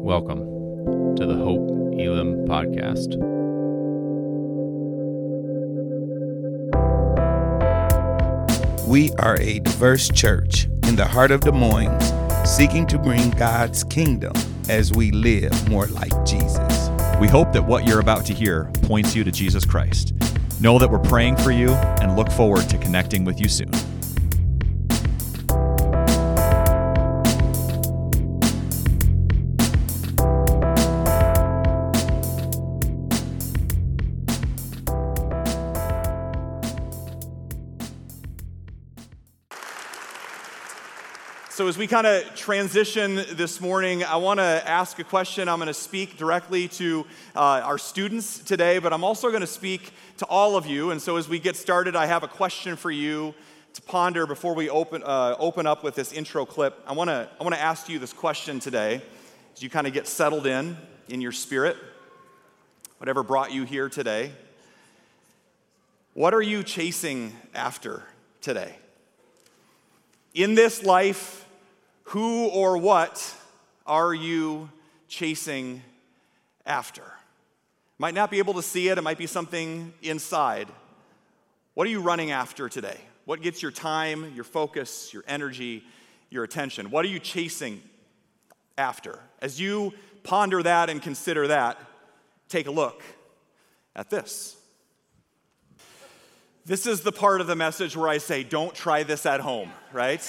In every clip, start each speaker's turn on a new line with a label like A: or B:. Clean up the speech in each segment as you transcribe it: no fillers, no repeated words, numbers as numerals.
A: Welcome to the Hope Elam podcast.
B: We are a diverse church in the heart of Des Moines, seeking to bring God's kingdom as we live more like Jesus.
C: We hope that what you're about to hear points you to Jesus Christ. Know that we're praying for you and look forward to connecting with you soon.
D: So as we kind of transition this morning, I want to ask a question. I'm going to speak directly to our students today, but I'm also going to speak to all of you. And so as we get started, I have a question for you to ponder before we open up with this intro clip. I want to ask you this question today as you kind of get settled in your spirit, whatever brought you here today. What are you chasing after today? In this life, who or what are you chasing after? Might not be able to see it. It might be something inside. What are you running after today? What gets your time, your focus, your energy, your attention? What are you chasing after? As you ponder that and consider that, take a look at this. This is the part of the message where I say, don't try this at home, right?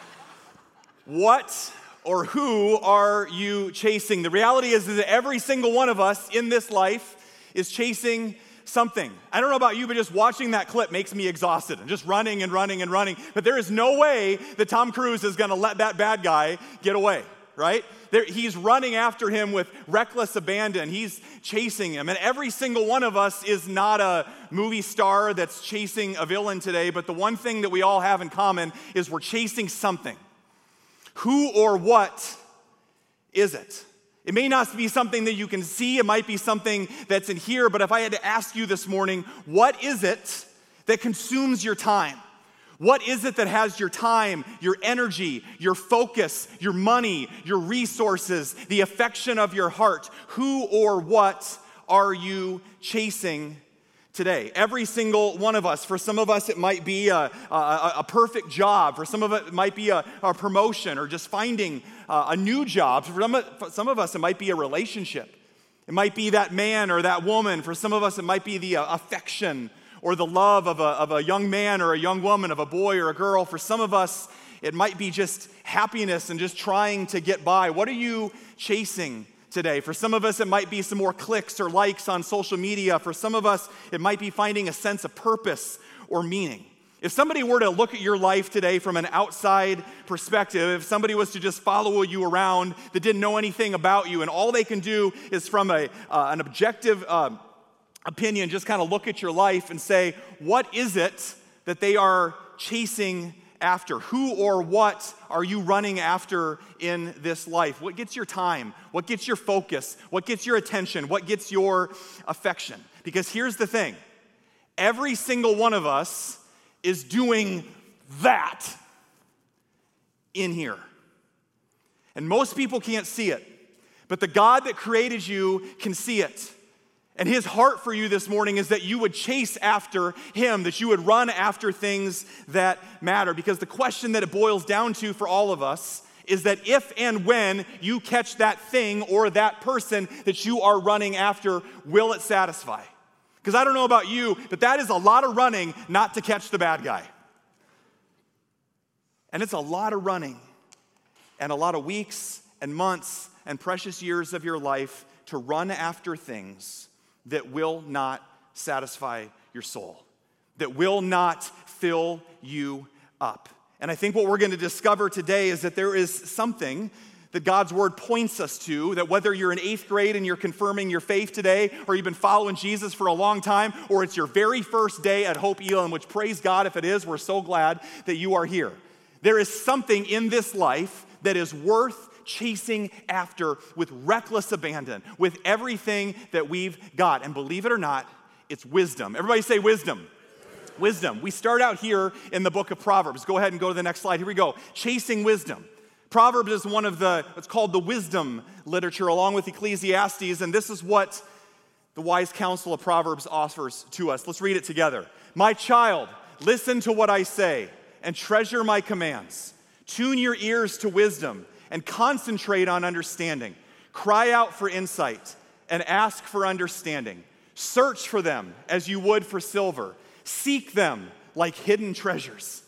D: What or who are you chasing? The reality is that every single one of us in this life is chasing something. I don't know about you, but just watching that clip makes me exhausted. I'm just running and running and running. But there is no way that Tom Cruise is going to let that bad guy get away, right? He's running after him with reckless abandon. He's chasing him. And every single one of us is not a movie star that's chasing a villain today, but the one thing that we all have in common is we're chasing something. Who or what is it? It may not be something that you can see. It might be something that's in here. But if I had to ask you this morning, what is it that consumes your time? What is it that has your time, your energy, your focus, your money, your resources, the affection of your heart? Who or what are you chasing today? Every single one of us. For some of us, it might be a perfect job. For some of it might be a promotion or just finding a new job. For some of us, it might be a relationship. It might be that man or that woman. For some of us, it might be the affection or the love of a young man or a young woman, of a boy or a girl. For some of us, it might be just happiness and just trying to get by. What are you chasing today? For some of us, it might be some more clicks or likes on social media. For some of us, it might be finding a sense of purpose or meaning. If somebody were to look at your life today from an outside perspective, if somebody was to just follow you around that didn't know anything about you, and all they can do is from an objective opinion, just kind of look at your life and say, what is it that they are chasing after? Who or what are you running after in this life? What gets your time? What gets your focus? What gets your attention? What gets your affection? Because here's the thing. Every single one of us is doing that in here. And most people can't see it. But the God that created you can see it. And his heart for you this morning is that you would chase after him, that you would run after things that matter. Because the question that it boils down to for all of us is that if and when you catch that thing or that person that you are running after, will it satisfy? Because I don't know about you, but that is a lot of running not to catch the bad guy. And it's a lot of running and a lot of weeks and months and precious years of your life to run after things that will not satisfy your soul, that will not fill you up. And I think what we're going to discover today is that there is something that God's word points us to, that whether you're in 8th grade and you're confirming your faith today, or you've been following Jesus for a long time, or it's your very first day at Hope Elam, which praise God if it is, we're so glad that you are here. There is something in this life that is worth chasing after with reckless abandon, with everything that we've got. And believe it or not, it's wisdom. Everybody say wisdom. Wisdom. We start out here in the book of Proverbs. Go ahead and go to the next slide. Here we go. Chasing wisdom. Proverbs is one of what's called the wisdom literature, along with Ecclesiastes, and this is what the wise counsel of Proverbs offers to us. Let's read it together. My child, listen to what I say and treasure my commands. Tune your ears to wisdom and concentrate on understanding. Cry out for insight and ask for understanding. Search for them as you would for silver. Seek them like hidden treasures.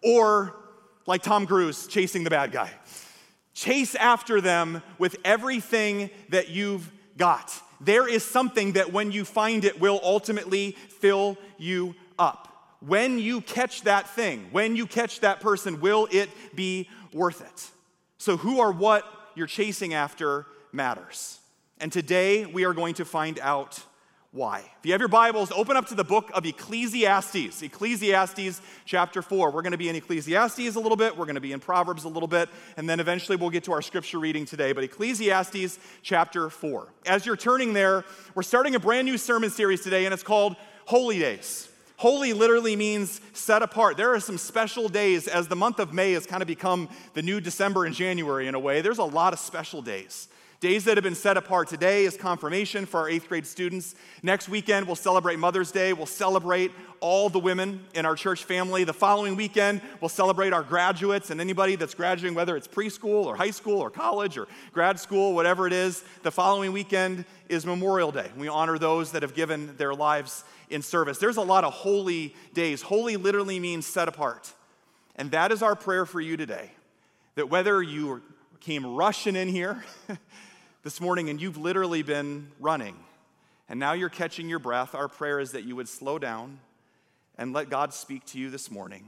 D: Or like Tom Cruise chasing the bad guy. Chase after them with everything that you've got. There is something that when you find it will ultimately fill you up. When you catch that thing, when you catch that person, will it be worth it? So who or what you're chasing after matters. And today we are going to find out why. If you have your Bibles, open up to the book of Ecclesiastes. Ecclesiastes chapter 4. We're going to be in Ecclesiastes a little bit. We're going to be in Proverbs a little bit. And then eventually we'll get to our scripture reading today. But Ecclesiastes chapter 4. As you're turning there, we're starting a brand new sermon series today, and it's called Holy Days. Holy literally means set apart. There are some special days, as the month of May has kind of become the new December and January in a way. There's a lot of special days. Days that have been set apart. Today is confirmation for our 8th grade students. Next weekend, we'll celebrate Mother's Day. We'll celebrate all the women in our church family. The following weekend, we'll celebrate our graduates and anybody that's graduating, whether it's preschool or high school or college or grad school, whatever it is. The following weekend is Memorial Day. We honor those that have given their lives in service. There's a lot of holy days. Holy literally means set apart. And that is our prayer for you today, that whether you came rushing in here this morning and you've literally been running and now you're catching your breath, our prayer is that you would slow down and let God speak to you this morning,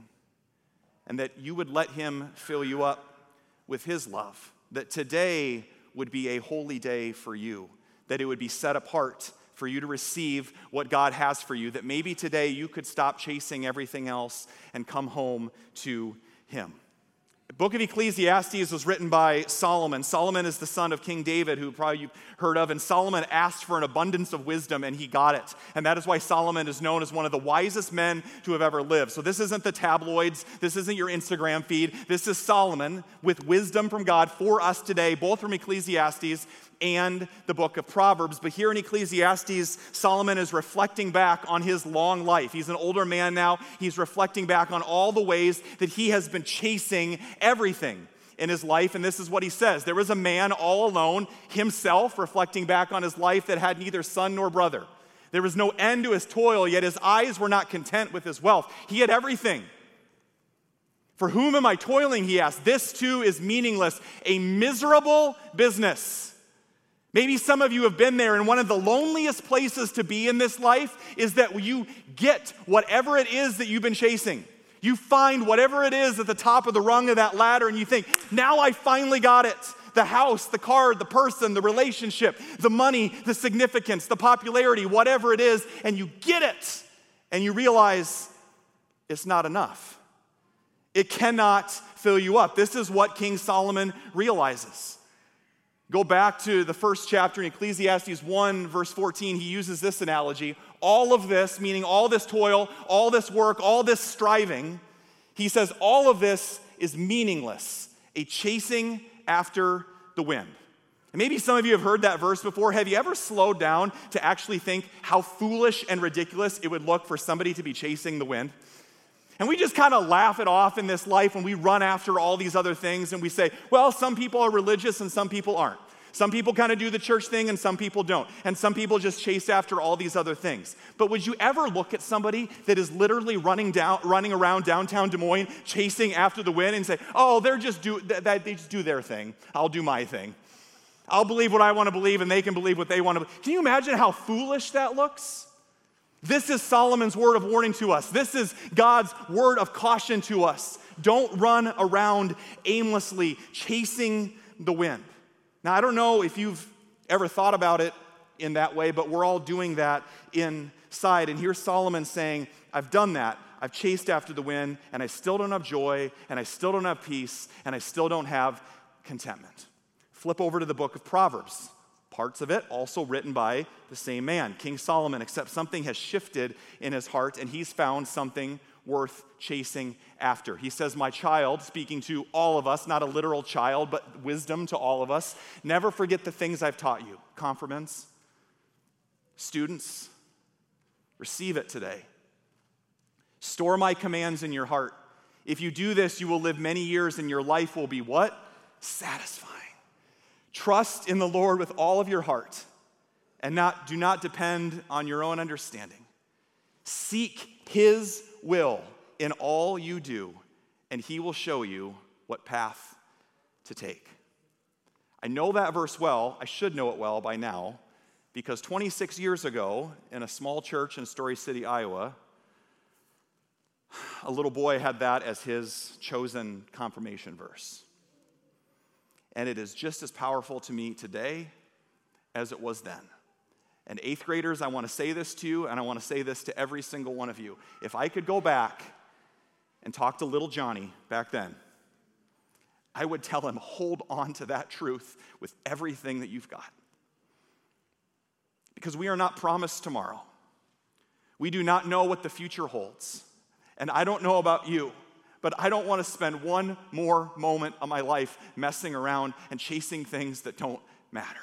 D: and that you would let him fill you up with his love, that today would be a holy day for you, that it would be set apart for you to receive what God has for you, that maybe today you could stop chasing everything else and come home to him. The book of Ecclesiastes was written by Solomon. Solomon is the son of King David, who probably you've heard of, and Solomon asked for an abundance of wisdom, and he got it. And that is why Solomon is known as one of the wisest men to have ever lived. So this isn't the tabloids, this isn't your Instagram feed, this is Solomon with wisdom from God for us today, both from Ecclesiastes and the book of Proverbs. But here in Ecclesiastes, Solomon is reflecting back on his long life. He's an older man now. He's reflecting back on all the ways that he has been chasing everything in his life. And this is what he says. There was a man all alone, himself, reflecting back on his life, that had neither son nor brother. There was no end to his toil, yet his eyes were not content with his wealth. He had everything. For whom am I toiling, he asked. This too is meaningless, a miserable business. Maybe some of you have been there, and one of the loneliest places to be in this life is that you get whatever it is that you've been chasing. You find whatever it is at the top of the rung of that ladder, and you think, now I finally got it. The house, the car, the person, the relationship, the money, the significance, the popularity, whatever it is, and you get it, and you realize it's not enough. It cannot fill you up. This is what King Solomon realizes. Go back to the first chapter in Ecclesiastes 1, verse 14. He uses this analogy. All of this, meaning all this toil, all this work, all this striving, he says all of this is meaningless, a chasing after the wind. And maybe some of you have heard that verse before. Have you ever slowed down to actually think how foolish and ridiculous it would look for somebody to be chasing the wind? And we just kind of laugh it off in this life when we run after all these other things and we say, well, some people are religious and some people aren't. Some people kind of do the church thing and some people don't. And some people just chase after all these other things. But would you ever look at somebody that is literally running around downtown Des Moines, chasing after the wind, and say, oh, they just do their thing. I'll do my thing. I'll believe what I want to believe and they can believe what they want to believe. Can you imagine how foolish that looks? This is Solomon's word of warning to us. This is God's word of caution to us. Don't run around aimlessly chasing the wind. Now, I don't know if you've ever thought about it in that way, but we're all doing that inside. And here's Solomon saying, I've done that. I've chased after the wind, and I still don't have joy, and I still don't have peace, and I still don't have contentment. Flip over to the book of Proverbs. Parts of it also written by the same man, King Solomon, except something has shifted in his heart, and he's found something worth chasing after. He says, my child, speaking to all of us, not a literal child, but wisdom to all of us, never forget the things I've taught you. Confirmants, students, receive it today. Store my commands in your heart. If you do this, you will live many years and your life will be what? Satisfying. Trust in the Lord with all of your heart and do not depend on your own understanding. Seek his will in all you do, and he will show you what path to take. I know that verse well. I should know it well by now, because 26 years ago, in a small church in Story City, Iowa, a little boy had that as his chosen confirmation verse. And it is just as powerful to me today as it was then. And 8th graders, I want to say this to you, and I want to say this to every single one of you. If I could go back and talk to little Johnny back then, I would tell him, hold on to that truth with everything that you've got. Because we are not promised tomorrow. We do not know what the future holds. And I don't know about you, but I don't want to spend one more moment of my life messing around and chasing things that don't matter.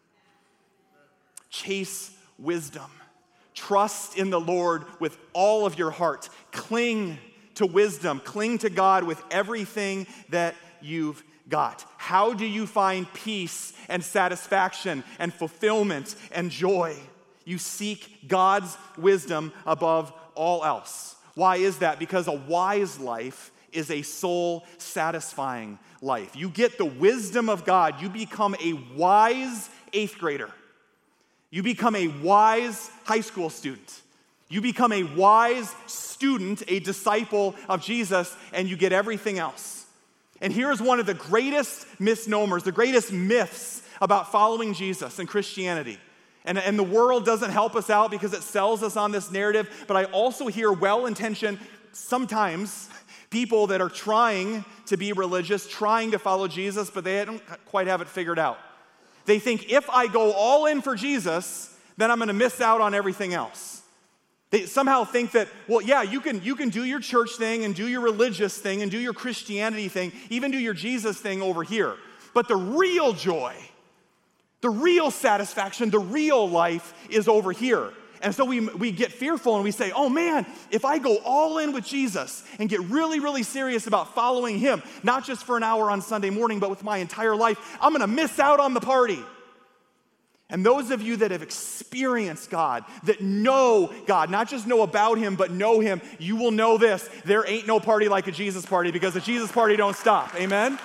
D: Chase wisdom. Trust in the Lord with all of your heart. Cling to wisdom. Cling to God with everything that you've got. How do you find peace and satisfaction and fulfillment and joy? You seek God's wisdom above all else. Why is that? Because a wise life is a soul-satisfying life. You get the wisdom of God. You become a wise 8th grader. You become a wise high school student. You become a wise student, a disciple of Jesus, and you get everything else. And here's one of the greatest misnomers, the greatest myths about following Jesus and Christianity. And the world doesn't help us out because it sells us on this narrative, but I also hear well-intentioned, sometimes, people that are trying to be religious, trying to follow Jesus, but they don't quite have it figured out. They think if I go all in for Jesus, then I'm going to miss out on everything else. They somehow think that, well, yeah, you can do your church thing and do your religious thing and do your Christianity thing, even do your Jesus thing over here. But the real joy, the real satisfaction, the real life is over here. And so we get fearful and we say, oh man, if I go all in with Jesus and get really, really serious about following him, not just for an hour on Sunday morning, but with my entire life, I'm going to miss out on the party. And those of you that have experienced God, that know God, not just know about him, but know him, you will know this: there ain't no party like a Jesus party, because a Jesus party don't stop. Amen?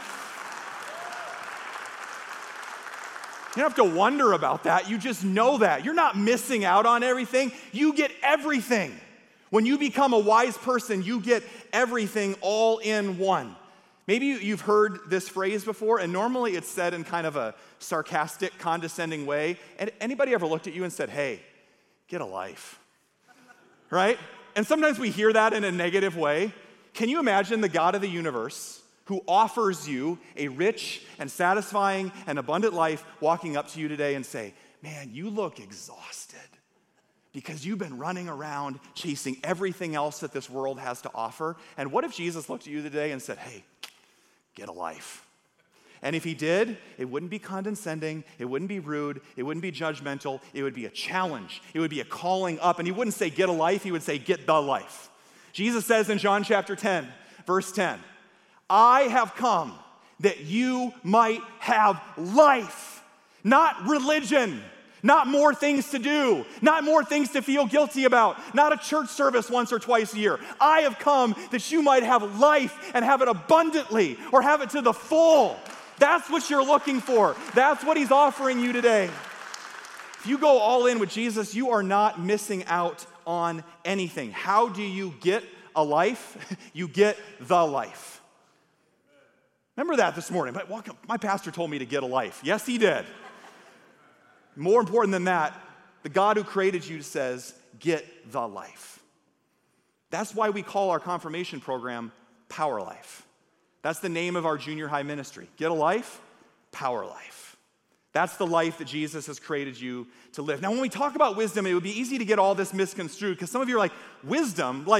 D: You don't have to wonder about that. You just know that. You're not missing out on everything. You get everything. When you become a wise person, you get everything all in one. Maybe you've heard this phrase before, and normally it's said in kind of a sarcastic, condescending way. And anybody ever looked at you and said, hey, get a life? Right? And sometimes we hear that in a negative way. Can you imagine the God of the universe who offers you a rich and satisfying and abundant life walking up to you today and say, man, you look exhausted because you've been running around chasing everything else that this world has to offer? And what if Jesus looked at you today and said, hey, get a life? And if he did, it wouldn't be condescending, it wouldn't be rude, it wouldn't be judgmental, it would be a challenge, it would be a calling up, and he wouldn't say get a life, he would say get the life. Jesus says in John chapter 10, verse 10, I have come that you might have life, not religion, not more things to do, not more things to feel guilty about, not a church service once or twice a year. I have come that you might have life and have it abundantly, or have it to the full. That's what you're looking for. That's what he's offering you today. If you go all in with Jesus, you are not missing out on anything. How do you get a life? You get the life. Remember that this morning. My pastor told me to get a life. Yes, he did. More important than that, the God who created you says, get the life. That's why we call our confirmation program Power Life. That's the name of our junior high ministry. Get a life, Power Life. That's the life that Jesus has created you to live. Now, when we talk about wisdom, it would be easy to get all this misconstrued, because some of you are like, wisdom? Like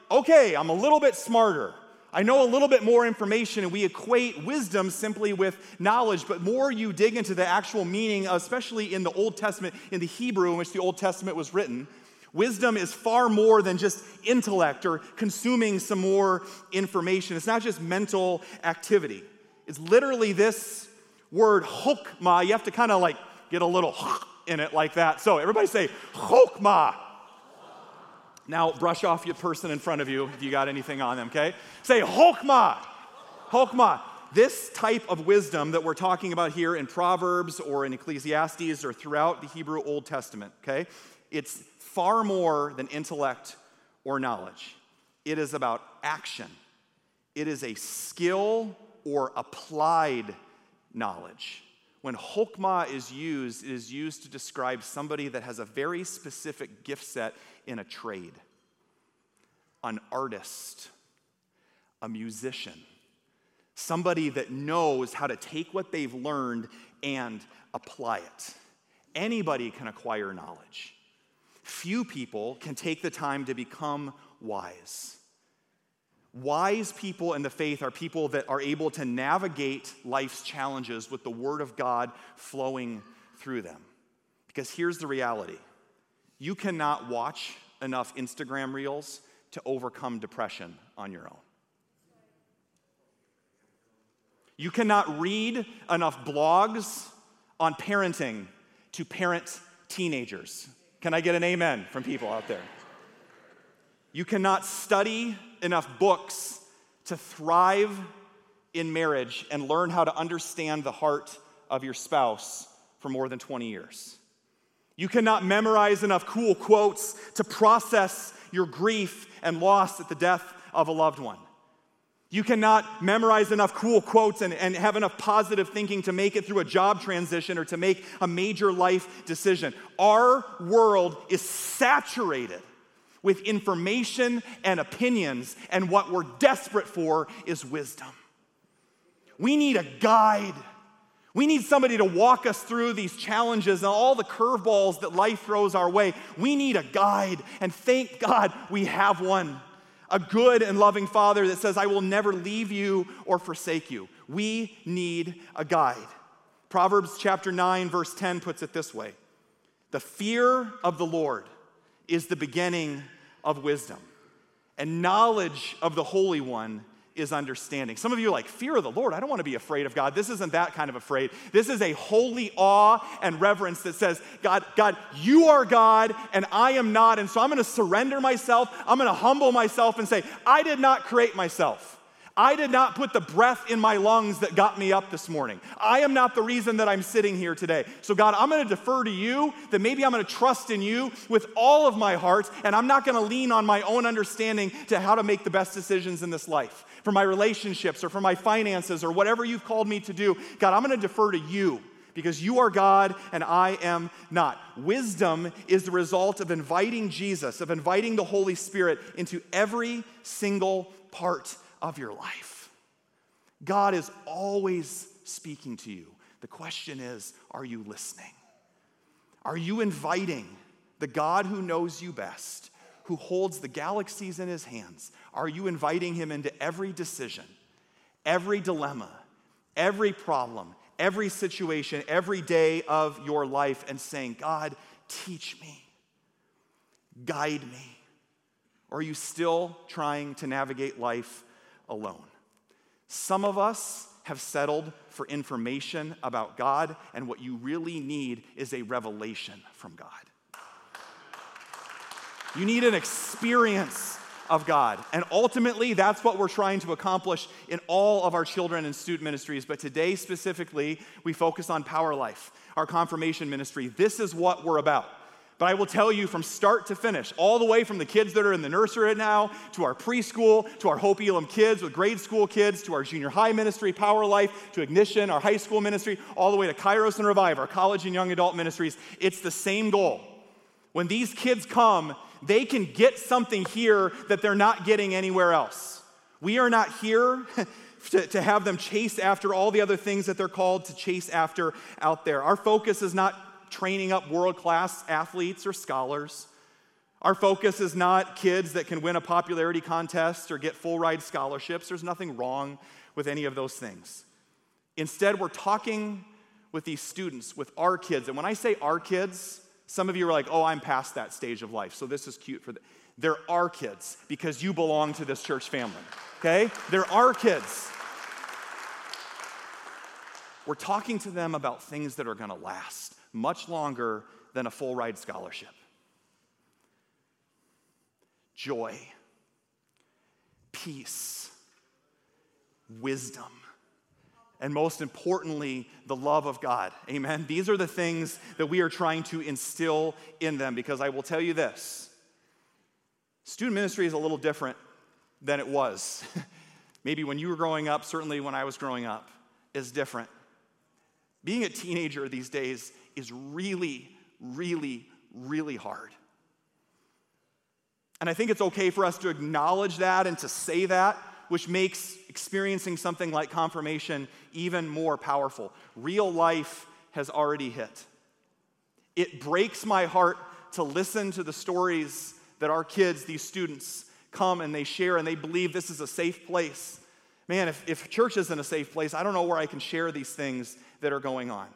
D: okay, I'm a little bit smarter. I know a little bit more information, and we equate wisdom simply with knowledge. But more you dig into the actual meaning, especially in the Old Testament, in the Hebrew in which the Old Testament was written, wisdom is far more than just intellect or consuming some more information. It's not just mental activity. It's literally this word, chokmah. You have to kind of like get a little in it like that. So everybody say, chokmah. Now, brush off your person in front of you if you got anything on them, okay? Say, chokmah, chokmah. This type of wisdom that we're talking about here in Proverbs or in Ecclesiastes or throughout the Hebrew Old Testament, okay? It's far more than intellect or knowledge. It is about action. It is a skill or applied knowledge. When chokmah is used, it is used to describe somebody that has a very specific gift set in a trade. An artist, a musician, somebody that knows how to take what they've learned and apply it. Anybody can acquire knowledge. Few people can take the time to become wise. Wise people in the faith are people that are able to navigate life's challenges with the Word of God flowing through them. Because here's the reality. You cannot watch enough Instagram reels to overcome depression on your own. You cannot read enough blogs on parenting to parent teenagers. Can I get an amen from people out there? You cannot study enough books to thrive in marriage and learn how to understand the heart of your spouse for more than 20 years. You cannot memorize enough cool quotes to process your grief and loss at the death of a loved one. You cannot memorize enough cool quotes and have enough positive thinking to make it through a job transition or to make a major life decision. Our world is saturated with information and opinions, and what we're desperate for is wisdom. We need a guide. We need somebody to walk us through these challenges and all the curveballs that life throws our way. We need a guide, and thank God we have one. A good and loving Father that says, I will never leave you or forsake you. We need a guide. Proverbs chapter 9, verse 10 puts it this way. The fear of the Lord is the beginning of wisdom, and knowledge of the Holy One is understanding. Some of you are like, fear of the Lord? I don't want to be afraid of God. This isn't that kind of afraid. This is a holy awe and reverence that says, God, you are God and I am not, and so I'm going to surrender myself. I'm going to humble myself and say, I did not create myself. I did not put the breath in my lungs that got me up this morning. I am not the reason that I'm sitting here today. So God, I'm going to defer to you, that maybe I'm going to trust in you with all of my heart, and I'm not going to lean on my own understanding to how to make the best decisions in this life. For my relationships or for my finances or whatever you've called me to do, God, I'm going to defer to you because you are God and I am not. Wisdom is the result of inviting Jesus, of inviting the Holy Spirit into every single part of your life. God is always speaking to you. The question is, are you listening? Are you inviting the God who knows you best, who holds the galaxies in his hands? Are you inviting him into every decision, every dilemma, every problem, every situation, every day of your life, and saying, God, teach me, guide me? Or are you still trying to navigate life alone? Some of us have settled for information about God, and what you really need is a revelation from God. You need an experience of God. And ultimately, that's what we're trying to accomplish in all of our children and student ministries. But today, specifically, we focus on Power Life, our confirmation ministry. This is what we're about. But I will tell you from start to finish, all the way from the kids that are in the nursery right now, to our preschool, to our Hope Elam kids with grade school kids, to our junior high ministry, Power Life, to Ignition, our high school ministry, all the way to Kairos and Revive, our college and young adult ministries. It's the same goal. When these kids come, they can get something here that they're not getting anywhere else. We are not here to have them chase after all the other things that they're called to chase after out there. Our focus is not training up world-class athletes or scholars. Our focus is not kids that can win a popularity contest or get full ride scholarships. There's nothing wrong with any of those things. Instead, we're talking with these students, with our kids. And when I say our kids, some of you are like, oh, I'm past that stage of life, so this is cute for them. They're our kids because you belong to this church family, okay? They're our kids. We're talking to them about things that are going to last much longer than a full ride scholarship. Joy, peace, wisdom, and most importantly, the love of God. Amen? These are the things that we are trying to instill in them, because I will tell you this, student ministry is a little different than it was. Maybe when you were growing up, certainly when I was growing up, is different. Being a teenager these days is really, really, really hard. And I think it's okay for us to acknowledge that and to say that, which makes experiencing something like confirmation even more powerful. Real life has already hit. It breaks my heart to listen to the stories that our kids, these students, come and they share and they believe this is a safe place. Man, if church isn't a safe place, I don't know where I can share these things that are going on.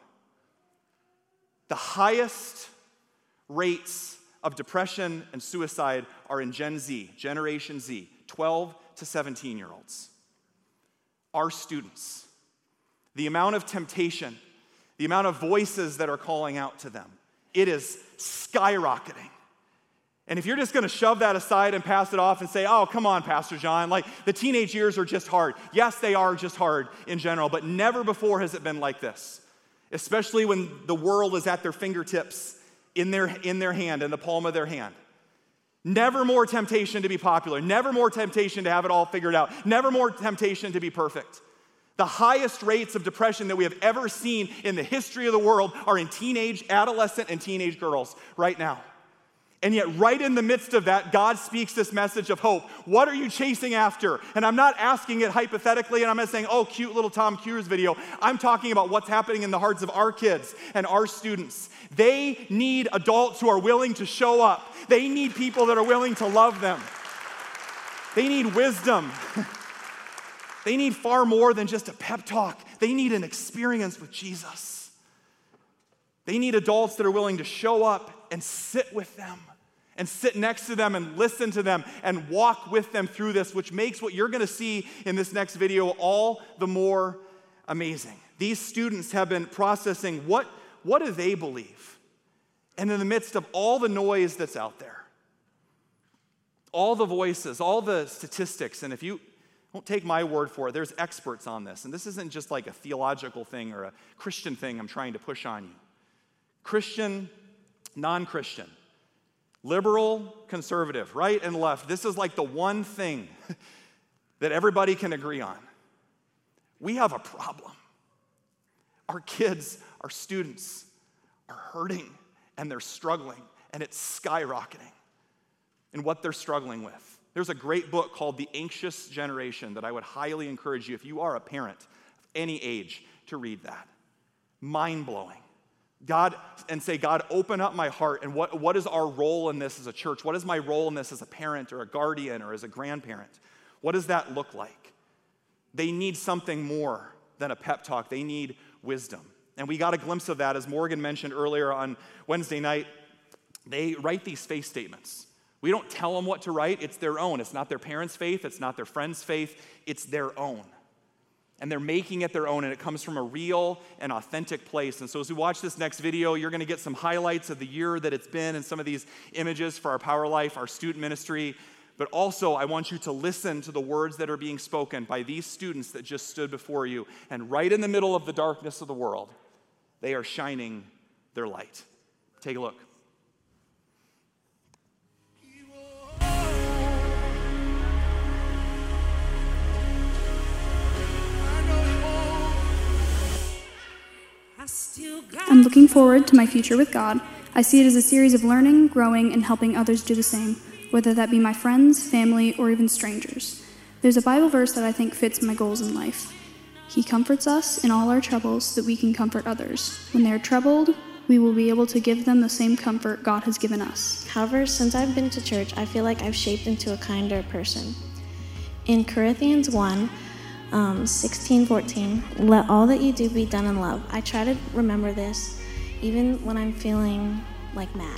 D: The highest rates of depression and suicide are in Gen Z, Generation Z, 12 to 17-year-olds. Our students. The amount of temptation, the amount of voices that are calling out to them, it is skyrocketing. And if you're just going to shove that aside and pass it off and say, oh, come on, Pastor John, like the teenage years are just hard. Yes, they are just hard in general, but never before has it been like this, especially when the world is at their fingertips, in their hand, in the palm of their hand. Never more temptation to be popular. Never more temptation to have it all figured out. Never more temptation to be perfect. The highest rates of depression that we have ever seen in the history of the world are in teenage, adolescent, and teenage girls right now. And yet, right in the midst of that, God speaks this message of hope. What are you chasing after? And I'm not asking it hypothetically, and I'm not saying, oh, cute little Tom Cruise video. I'm talking about what's happening in the hearts of our kids and our students. They need adults who are willing to show up. They need people that are willing to love them. They need wisdom. They need far more than just a pep talk. They need an experience with Jesus. They need adults that are willing to show up and sit with them, and sit next to them and listen to them and walk with them through this, which makes what you're going to see in this next video all the more amazing. These students have been processing what do they believe? And in the midst of all the noise that's out there, all the voices, all the statistics, and if you don't take my word for it, there's experts on this. And this isn't just like a theological thing or a Christian thing I'm trying to push on you. Christian, non-Christian, liberal, conservative, right and left. This is like the one thing that everybody can agree on. We have a problem. Our kids, our students are hurting and they're struggling, and it's skyrocketing in what they're struggling with. There's a great book called The Anxious Generation that I would highly encourage you, if you are a parent of any age, to read that. Mind-blowing. God, open up my heart, and what is our role in this as a church? What is my role in this as a parent or a guardian or as a grandparent? What does that look like? They need something more than a pep talk. They need wisdom. And we got a glimpse of that, as Morgan mentioned earlier on Wednesday night. They write these faith statements. We don't tell them what to write. It's their own. It's not their parents' faith. It's not their friends' faith. It's their own. And they're making it their own, and it comes from a real and authentic place. And so as we watch this next video, you're going to get some highlights of the year that it's been and some of these images for our Power Life, our student ministry. But also, I want you to listen to the words that are being spoken by these students that just stood before you. And right in the middle of the darkness of the world, they are shining their light. Take a look.
E: I'm looking forward to my future with God. I see it as a series of learning, growing, and helping others do the same, whether that be my friends, family, or even strangers. There's a Bible verse that I think fits my goals in life. He comforts us in all our troubles so that we can comfort others. When they are troubled, we will be able to give them the same comfort God has given us.
F: However, since I've been to church, I feel like I've shaped into a kinder person. In Corinthians 1, 16-14, let all that you do be done in love. I try to remember this even when I'm feeling like mad.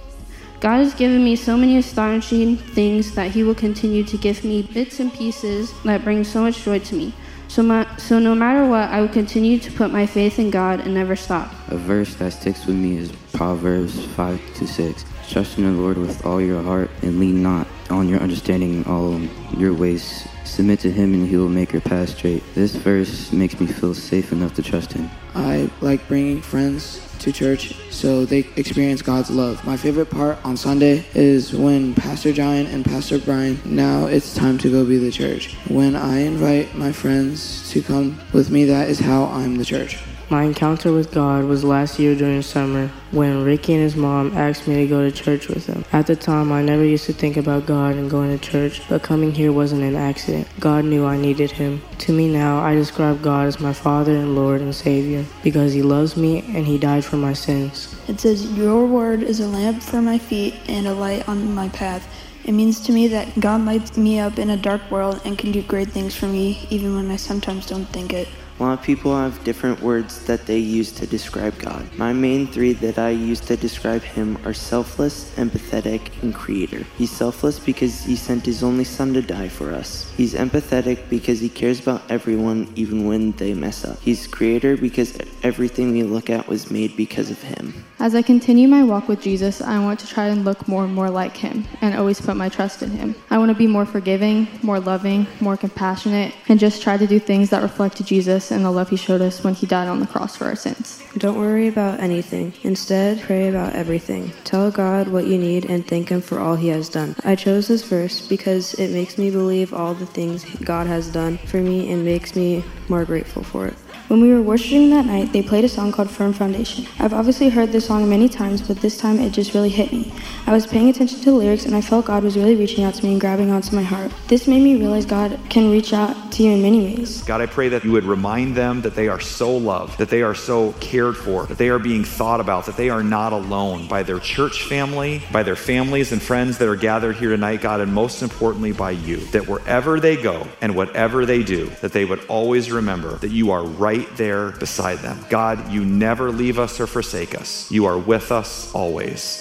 G: God has given me so many astonishing things that He will continue to give me bits and pieces that bring so much joy to me. So no matter what, I will continue to put my faith in God and never stop.
H: A verse that sticks with me is Proverbs 5-6. Trust in the Lord with all your heart and lean not on your understanding in all your ways. Submit to Him and He will make your path straight. This verse makes me feel safe enough to trust Him.
I: I like bringing friends to church so they experience God's love. My favorite part on Sunday is when Pastor Giant and Pastor Brian, now it's time to go be the church. When I invite my friends to come with me, that is how I'm the church.
J: My encounter with God was last year during summer when Ricky and his mom asked me to go to church with them. At the time, I never used to think about God and going to church, but coming here wasn't an accident. God knew I needed Him. To me now, I describe God as my Father and Lord and Savior because He loves me and He died for my sins.
K: It says, your word is a lamp for my feet and a light on my path. It means to me that God lights me up in a dark world and can do great things for me, even when I sometimes don't think it.
L: A lot of people have different words that they use to describe God. My main three that I use to describe Him are selfless, empathetic, and creator. He's selfless because He sent His only Son to die for us. He's empathetic because He cares about everyone even when they mess up. He's creator because everything we look at was made because of Him.
G: As I continue my walk with Jesus, I want to try and look more and more like Him and always put my trust in Him. I want to be more forgiving, more loving, more compassionate, and just try to do things that reflect Jesus and the love He showed us when He died on the cross for our sins.
M: Don't worry about anything. Instead, pray about everything. Tell God what you need and thank Him for all He has done. I chose this verse because it makes me believe all the things God has done for me and makes me more grateful for it.
E: When we were worshiping that night, they played a song called Firm Foundation. I've obviously heard this song many times, but this time it just really hit me. I was paying attention to the lyrics and I felt God was really reaching out to me and grabbing onto my heart. This made me realize God can reach out to you in many ways.
C: God, I pray that you would remind them that they are so loved, that they are so cared for, that they are being thought about, that they are not alone by their church family, by their families and friends that are gathered here tonight, God, and most importantly by you, that wherever they go and whatever they do, that they would always remember that you are right there beside them. God, you never leave us or forsake us. You are with us always.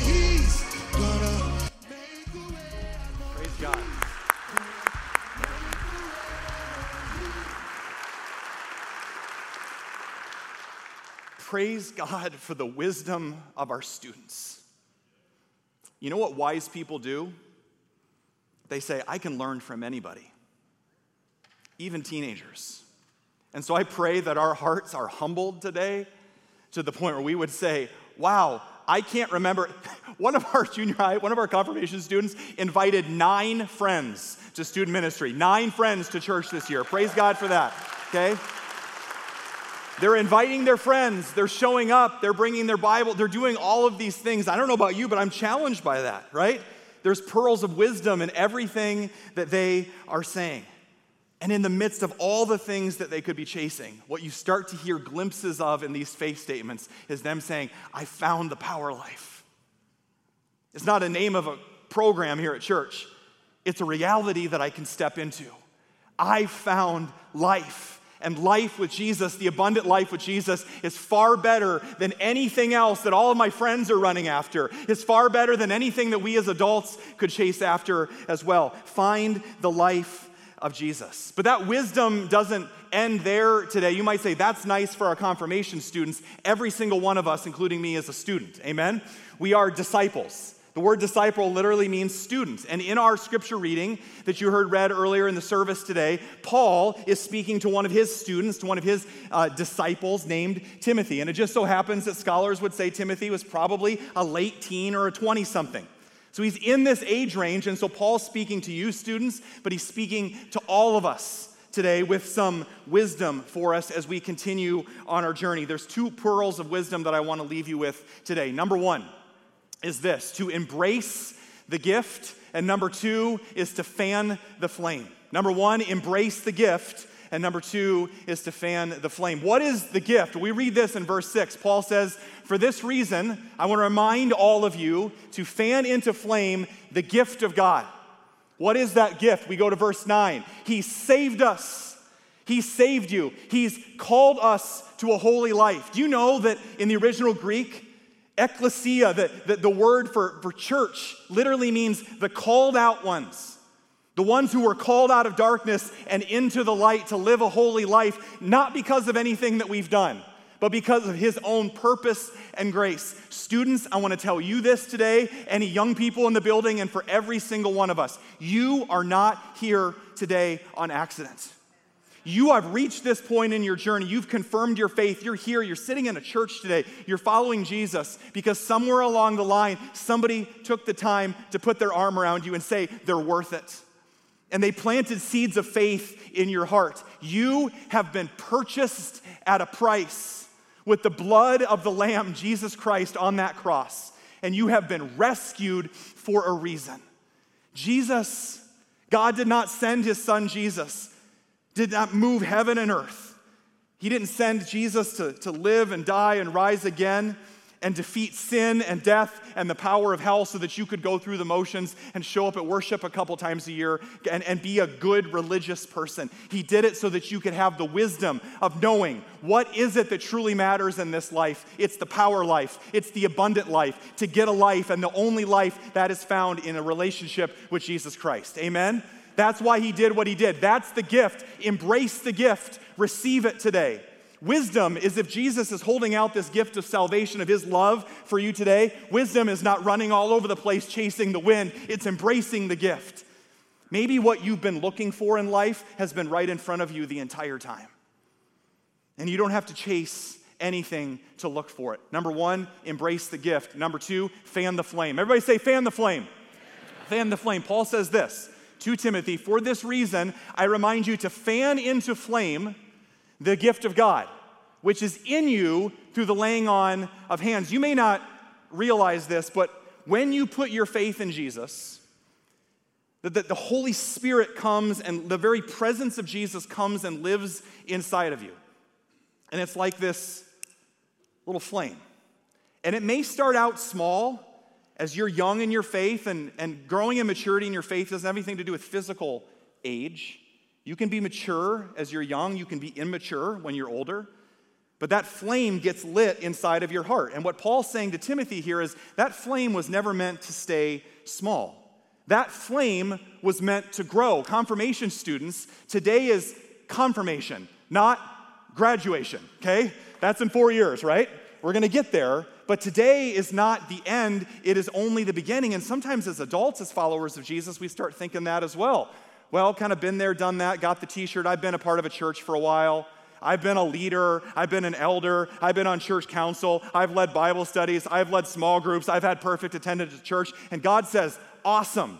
D: Praise God. Praise God for the wisdom of our students. You know what wise people do? They say, I can learn from anybody, even teenagers. And so I pray that our hearts are humbled today to the point where we would say, wow, I can't remember. One of our junior high, one of our confirmation students invited 9 friends to student ministry, 9 friends to church this year. Praise God for that, okay? They're inviting their friends, they're showing up, they're bringing their Bible, they're doing all of these things. I don't know about you, but I'm challenged by that, right? There's pearls of wisdom in everything that they are saying. And in the midst of all the things that they could be chasing, what you start to hear glimpses of in these faith statements is them saying, I found the power life. It's not a name of a program here at church. It's a reality that I can step into. I found life. And life with Jesus, the abundant life with Jesus, is far better than anything else that all of my friends are running after. It's far better than anything that we as adults could chase after as well. Find the life of Jesus. But that wisdom doesn't end there today. You might say, that's nice for our confirmation students. Every single one of us, including me, is a student. Amen? We are disciples. The word disciple literally means student. And in our scripture reading that you heard read earlier in the service today, Paul is speaking to one of his students, to one of his disciples named Timothy. And it just so happens that scholars would say Timothy was probably a late teen or a 20-something. So he's in this age range, and so Paul's speaking to you students, but he's speaking to all of us today with some wisdom for us as we continue on our journey. There's 2 pearls of wisdom that I want to leave you with today. Number 1 is this, to embrace the gift, and number 2 is to fan the flame. Number 1, embrace the gift, And number 2 is to fan the flame. What is the gift? We read this in verse 6. Paul says, "For this reason, I want to remind all of you to fan into flame the gift of God." What is that gift? We go to verse 9. He saved us. He saved you. He's called us to a holy life. Do you know that in the original Greek, ecclesia, the word for church, literally means the called out ones, the ones who were called out of darkness and into the light to live a holy life, not because of anything that we've done, but because of his own purpose and grace. Students, I want to tell you this today, any young people in the building, and for every single one of us, you are not here today on accident. You have reached this point in your journey. You've confirmed your faith. You're here. You're sitting in a church today. You're following Jesus because somewhere along the line, somebody took the time to put their arm around you and say, they're worth it. And they planted seeds of faith in your heart. You have been purchased at a price with the blood of the Lamb, Jesus Christ, on that cross. And you have been rescued for a reason. Jesus, God did not send his son Jesus, did not move heaven and earth. He didn't send Jesus to live and die and rise again and defeat sin and death and the power of hell so that you could go through the motions and show up at worship a couple times a year and be a good religious person. He did it so that you could have the wisdom of knowing what is it that truly matters in this life. It's the power life. It's the abundant life. To get a life, and the only life that is found in a relationship with Jesus Christ. Amen? That's why he did what he did. That's the gift. Embrace the gift. Receive it today. Wisdom is if Jesus is holding out this gift of salvation, of his love for you today. Wisdom is not running all over the place chasing the wind. It's embracing the gift. Maybe what you've been looking for in life has been right in front of you the entire time. And you don't have to chase anything to look for it. Number 1, embrace the gift. Number 2, fan the flame. Everybody say, fan the flame. Fan the flame. Paul says this to Timothy, "For this reason, I remind you to fan into flame the gift of God, which is in you through the laying on of hands." You may not realize this, but when you put your faith in Jesus, that the Holy Spirit comes and the very presence of Jesus comes and lives inside of you. And it's like this little flame. And it may start out small as you're young in your faith, and growing in maturity in your faith doesn't have anything to do with physical age. You can be mature as you're young. You can be immature when you're older. But that flame gets lit inside of your heart. And what Paul's saying to Timothy here is that flame was never meant to stay small. That flame was meant to grow. Confirmation students, today is confirmation, not graduation, okay? That's in 4 years, right? We're going to get there. But today is not the end. It is only the beginning. And sometimes as adults, as followers of Jesus, we start thinking that as well. Well, kind of been there, done that, got the t-shirt. I've been a part of a church for a while. I've been a leader. I've been an elder. I've been on church council. I've led Bible studies. I've led small groups. I've had perfect attendance at church. And God says, awesome.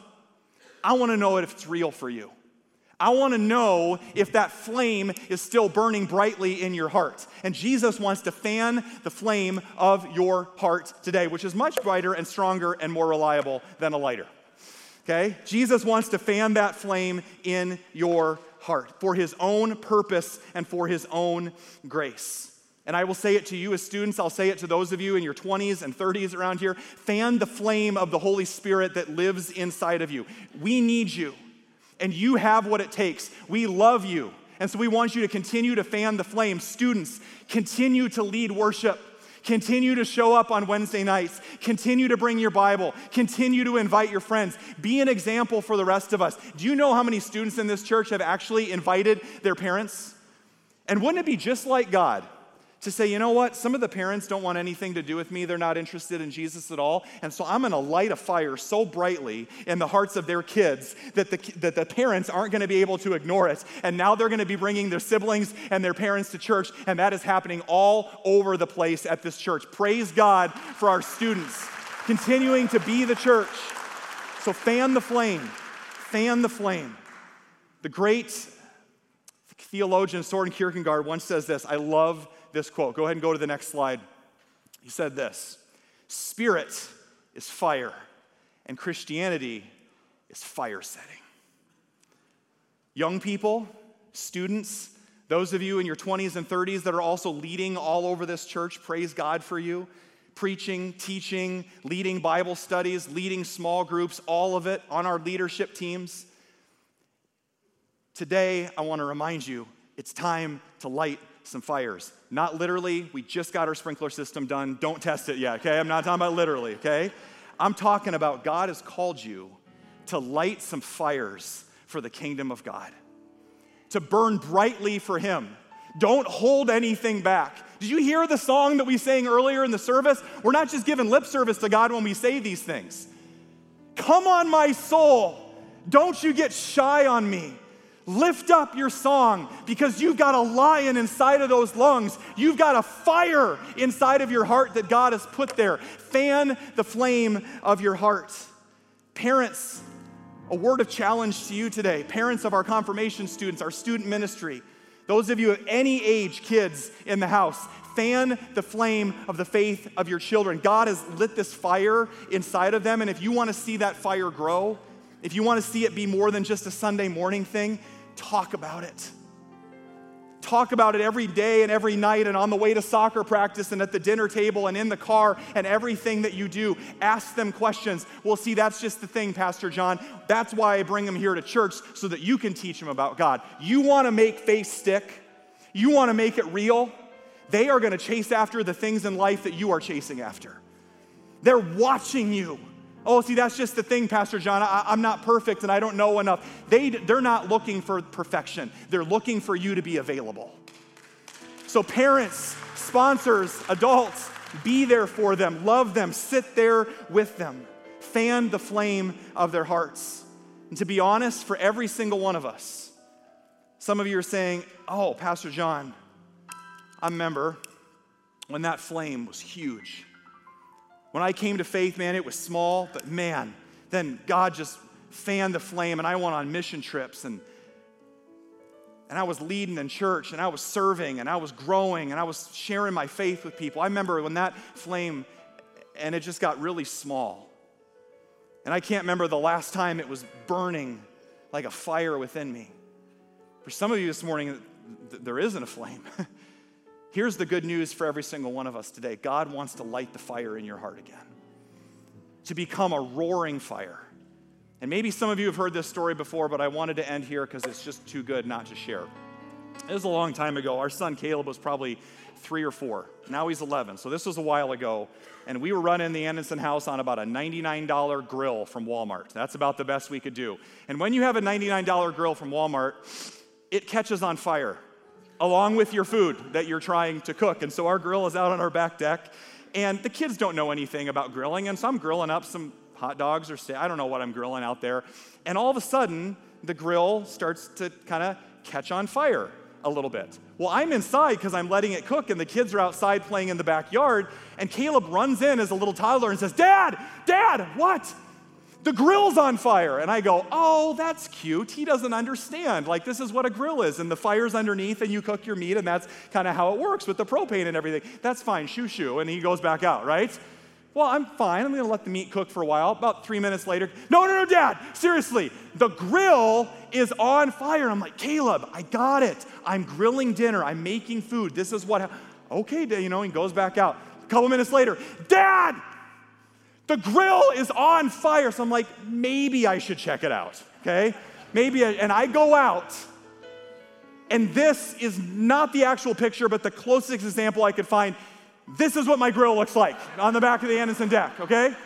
D: I want to know if it's real for you. I want to know if that flame is still burning brightly in your heart. And Jesus wants to fan the flame of your heart today, which is much brighter and stronger and more reliable than a lighter. Okay? Jesus wants to fan that flame in your heart for his own purpose and for his own grace. And I will say it to you as students, I'll say it to those of you in your 20s and 30s around here, fan the flame of the Holy Spirit that lives inside of you. We need you. And you have what it takes. We love you. And so we want you to continue to fan the flame. Students, continue to lead worship. Continue to show up on Wednesday nights. Continue to bring your Bible. Continue to invite your friends. Be an example for the rest of us. Do you know how many students in this church have actually invited their parents? And wouldn't it be just like God to say, you know what, some of the parents don't want anything to do with me. They're not interested in Jesus at all. And so I'm going to light a fire so brightly in the hearts of their kids that the parents aren't going to be able to ignore it. And now they're going to be bringing their siblings and their parents to church. And that is happening all over the place at this church. Praise God for our students continuing to be the church. So fan the flame. Fan the flame. The great theologian Soren Kierkegaard once says this. I love this quote. Go ahead and go to the next slide. He said this: spirit is fire, and Christianity is fire setting. Young people, students, Those of you in your 20s and 30s that are also leading all over this church, praise God for you. Preaching, teaching, leading Bible studies, leading small groups, all of it on our leadership teams. Today, I want to remind you, it's time to light some fires. Not literally, we just got our sprinkler system done. Don't test it yet, okay? I'm not talking about literally, okay? I'm talking about God has called you to light some fires for the kingdom of God, to burn brightly for Him. Don't hold anything back. Did you hear the song that we sang earlier in the service? We're not just giving lip service to God when we say these things. Come on, my soul. Don't you get shy on me. Lift up your song because you've got a lion inside of those lungs. You've got a fire inside of your heart that God has put there. Fan the flame of your heart. Parents, a word of challenge to you today. Parents of our confirmation students, our student ministry. Those of you at any age, kids in the house, fan the flame of the faith of your children. God has lit this fire inside of them, and if you want to see that fire grow, if you want to see it be more than just a Sunday morning thing, talk about it. Talk about it every day and every night and on the way to soccer practice and at the dinner table and in the car and everything that you do. Ask them questions. Well, see, that's just the thing, Pastor John. That's why I bring them here to church so that you can teach them about God. You want to make faith stick? You want to make it real? They are going to chase after the things in life that you are chasing after. They're watching you. Oh, see, that's just the thing, Pastor John. I'm not perfect and I don't know enough. They're not looking for perfection. They're looking for you to be available. So parents, sponsors, adults, be there for them. Love them. Sit there with them. Fan the flame of their hearts. And to be honest, for every single one of us, some of you are saying, oh, Pastor John, I remember when that flame was huge. When I came to faith, man, it was small, but man, then God just fanned the flame and I went on mission trips and I was leading in church and I was serving and I was growing and I was sharing my faith with people. I remember when that flame, and it just got really small. And I can't remember the last time it was burning like a fire within me. For some of you this morning, there isn't a flame. Here's the good news for every single one of us today. God wants to light the fire in your heart again, to become a roaring fire. And maybe some of you have heard this story before, but I wanted to end here because it's just too good not to share. It was a long time ago. Our son Caleb was probably 3 or 4. Now he's 11, so this was a while ago. And we were running the Anderson house on about a $99 grill from Walmart. That's about the best we could do. And when you have a $99 grill from Walmart, it catches on fire along with your food that you're trying to cook. And so our grill is out on our back deck, and the kids don't know anything about grilling, and so I'm grilling up some hot dogs or steak. I don't know what I'm grilling out there. And all of a sudden, the grill starts to kind of catch on fire a little bit. Well, I'm inside because I'm letting it cook, and the kids are outside playing in the backyard, and Caleb runs in as a little toddler and says, Dad, what? The grill's on fire. And I go, oh, that's cute. He doesn't understand. Like, this is what a grill is, and the fire's underneath, and you cook your meat, and that's kind of how it works with the propane and everything. That's fine, shoo. And he goes back out, right? Well, I'm fine. I'm going to let the meat cook for a while. About 3 minutes later, no, Dad, seriously, the grill is on fire. I'm like, Caleb, I got it. I'm grilling dinner. I'm making food. This is what, okay, he goes back out. A couple minutes later, Dad, the grill is on fire. So I'm like, maybe I should check it out, okay? And I go out, and this is not the actual picture, but the closest example I could find. This is what my grill looks like on the back of the Anderson deck, okay?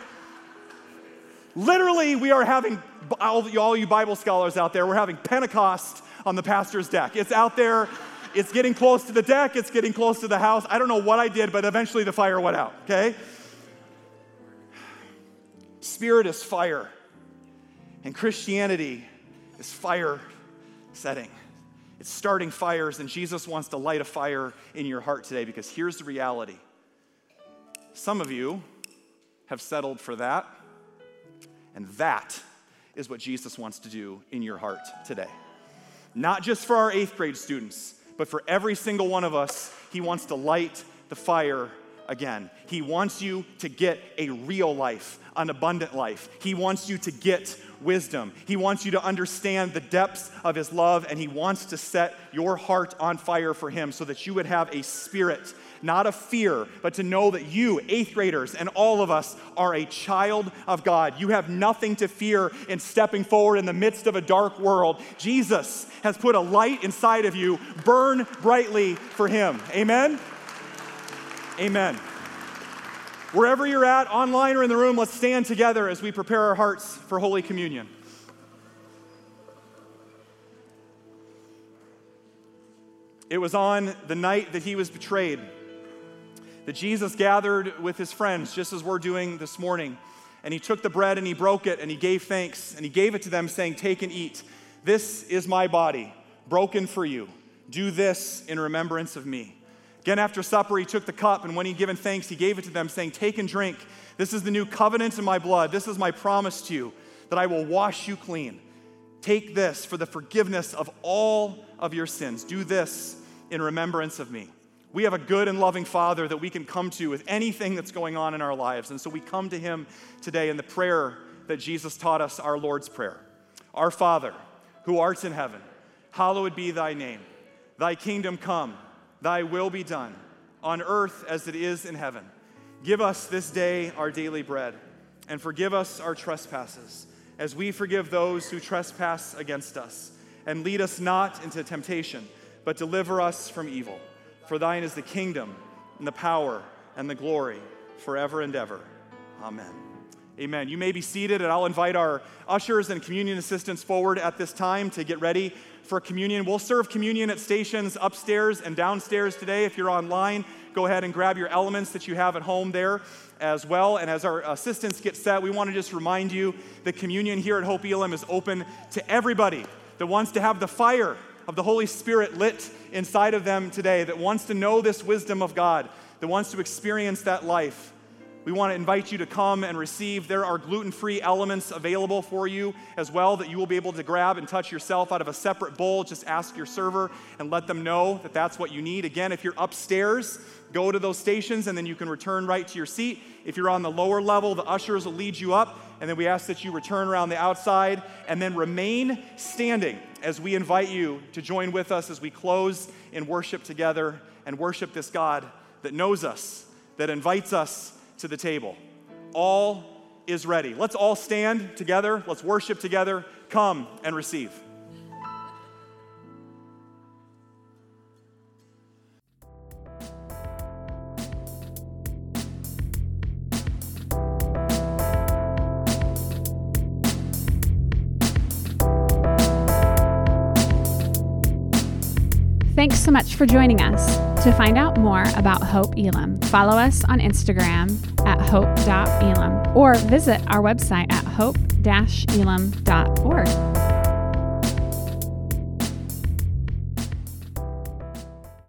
D: Literally, we are having, all you Bible scholars out there, we're having Pentecost on the pastor's deck. It's out there. It's getting close to the deck. It's getting close to the house. I don't know what I did, but eventually the fire went out, okay? Spirit is fire, and Christianity is fire setting. It's starting fires, and Jesus wants to light a fire in your heart today, because here's the reality. Some of you have settled for that, and that is what Jesus wants to do in your heart today. Not just for our 8th grade students, but for every single one of us, he wants to light the fire again. He wants you to get a real life, an abundant life. He wants you to get wisdom. He wants you to understand the depths of his love, and he wants to set your heart on fire for him so that you would have a spirit, not of fear, but to know that you, 8th graders, and all of us are a child of God. You have nothing to fear in stepping forward in the midst of a dark world. Jesus has put a light inside of you. Burn brightly for him. Amen? Amen. Wherever you're at, online or in the room, let's stand together as we prepare our hearts for Holy Communion. It was on the night that he was betrayed that Jesus gathered with his friends, just as we're doing this morning. And he took the bread and he broke it and he gave thanks and he gave it to them, saying, "Take and eat. This is my body, broken for you. Do this in remembrance of me." Again, after supper, he took the cup, and when he'd given thanks, he gave it to them, saying, "Take and drink. This is the new covenant in my blood. This is my promise to you, that I will wash you clean. Take this for the forgiveness of all of your sins. Do this in remembrance of me." We have a good and loving Father that we can come to with anything that's going on in our lives. And so we come to him today in the prayer that Jesus taught us, our Lord's Prayer. Our Father, who art in heaven, hallowed be thy name. Thy kingdom come, thy will be done, on earth as it is in heaven. Give us this day our daily bread, and forgive us our trespasses, as we forgive those who trespass against us. And lead us not into temptation, but deliver us from evil. For thine is the kingdom, and the power, and the glory, forever and ever. Amen. Amen. You may be seated, and I'll invite our ushers and communion assistants forward at this time to get ready for communion. We'll serve communion at stations upstairs and downstairs today. If you're online, go ahead and grab your elements that you have at home there as well. And as our assistants get set, we want to just remind you that communion here at Hope Elam is open to everybody that wants to have the fire of the Holy Spirit lit inside of them today, that wants to know this wisdom of God, that wants to experience that life. We want to invite you to come and receive. There are gluten-free elements available for you as well that you will be able to grab and touch yourself out of a separate bowl. Just ask your server and let them know that that's what you need. Again, if you're upstairs, go to those stations and then you can return right to your seat. If you're on the lower level, the ushers will lead you up, and then we ask that you return around the outside and then remain standing as we invite you to join with us as we close in worship together and worship this God that knows us, that invites us to the table. All is ready. Let's all stand together. Let's worship together. Come and receive.
N: Thanks so much for joining us. To find out more about Hope Elam, follow us on Instagram at hope.elam or visit our website at hope-elam.org.